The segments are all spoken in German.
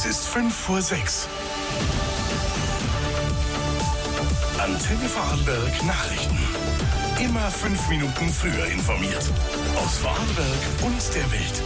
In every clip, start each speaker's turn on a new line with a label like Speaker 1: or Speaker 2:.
Speaker 1: Es ist 5:05. Antenne Vorarlberg Nachrichten. Immer 5 Minuten früher informiert. Aus Vorarlberg und der Welt.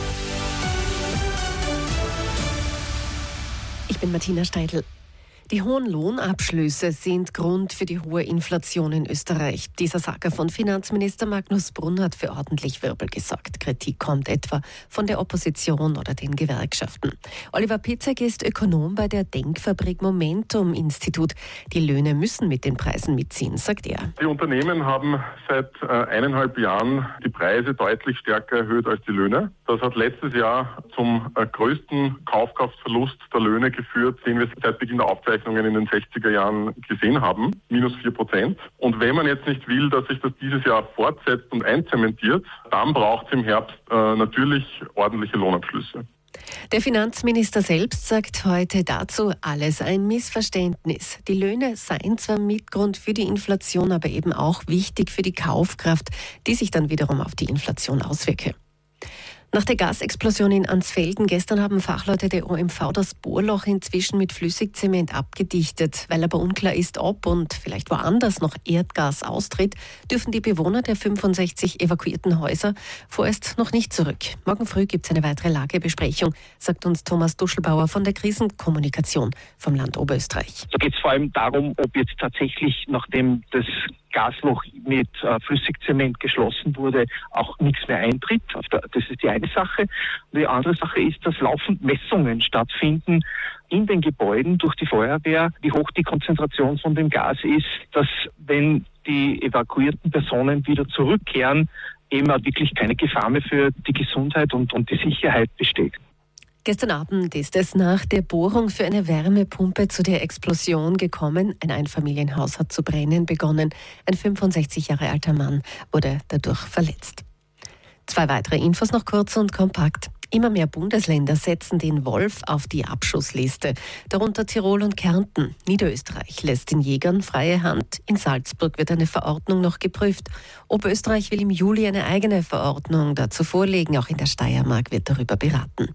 Speaker 2: Ich bin Martina Steidl. Die hohen Lohnabschlüsse sind Grund für die hohe Inflation in Österreich. Dieser Sacker von Finanzminister Magnus Brunn hat für ordentlich Wirbel gesorgt. Kritik kommt etwa von der Opposition oder den Gewerkschaften. Oliver Pitzek ist Ökonom bei der Denkfabrik Momentum Institut. Die Löhne müssen mit den Preisen mitziehen, sagt er.
Speaker 3: Die Unternehmen haben seit 1,5 Jahren die Preise deutlich stärker erhöht als die Löhne. Das hat letztes Jahr zum größten Kaufkraftverlust der Löhne geführt, den wir seit Beginn der Aufzeichnungen in den 60er Jahren gesehen haben, -4%. Und wenn man jetzt nicht will, dass sich das dieses Jahr fortsetzt und einzementiert, dann braucht es im Herbst natürlich ordentliche Lohnabschlüsse.
Speaker 2: Der Finanzminister selbst sagt heute dazu, alles ein Missverständnis. Die Löhne seien zwar Mitgrund für die Inflation, aber eben auch wichtig für die Kaufkraft, die sich dann wiederum auf die Inflation auswirke. Nach der Gasexplosion in Ansfelden gestern haben Fachleute der OMV das Bohrloch inzwischen mit Flüssigzement abgedichtet. Weil aber unklar ist, ob und vielleicht woanders noch Erdgas austritt, dürfen die Bewohner der 65 evakuierten Häuser vorerst noch nicht zurück. Morgen früh gibt es eine weitere Lagebesprechung, sagt uns Thomas Duschelbauer von der Krisenkommunikation vom Land Oberösterreich.
Speaker 4: Da geht es vor allem darum, ob jetzt tatsächlich, nachdem das Gasloch mit Flüssigzement geschlossen wurde, auch nichts mehr eintritt. Das ist die eine Sache. Und die andere Sache ist, dass laufend Messungen stattfinden in den Gebäuden durch die Feuerwehr, wie hoch die Konzentration von dem Gas ist, dass wenn die evakuierten Personen wieder zurückkehren, eben auch wirklich keine Gefahr mehr für die Gesundheit und die Sicherheit besteht.
Speaker 2: Gestern Abend ist es nach der Bohrung für eine Wärmepumpe zu der Explosion gekommen. Ein Einfamilienhaus hat zu brennen begonnen. Ein 65 Jahre alter Mann wurde dadurch verletzt. 2 weitere Infos noch kurz und kompakt. Immer mehr Bundesländer setzen den Wolf auf die Abschussliste, darunter Tirol und Kärnten. Niederösterreich lässt den Jägern freie Hand. In Salzburg wird eine Verordnung noch geprüft. Oberösterreich will im Juli eine eigene Verordnung dazu vorlegen. Auch in der Steiermark wird darüber beraten.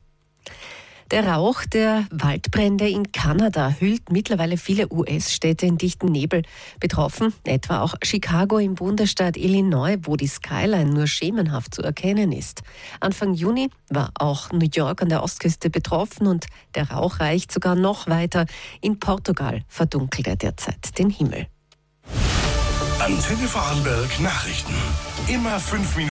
Speaker 2: Der Rauch der Waldbrände in Kanada hüllt mittlerweile viele US-Städte in dichten Nebel. Betroffen etwa auch Chicago im Bundesstaat Illinois, wo die Skyline nur schemenhaft zu erkennen ist. Anfang Juni war auch New York an der Ostküste betroffen und der Rauch reicht sogar noch weiter. In Portugal verdunkelt er derzeit den Himmel.
Speaker 1: Antenne Vorarlberg Nachrichten. Immer 5 Minuten.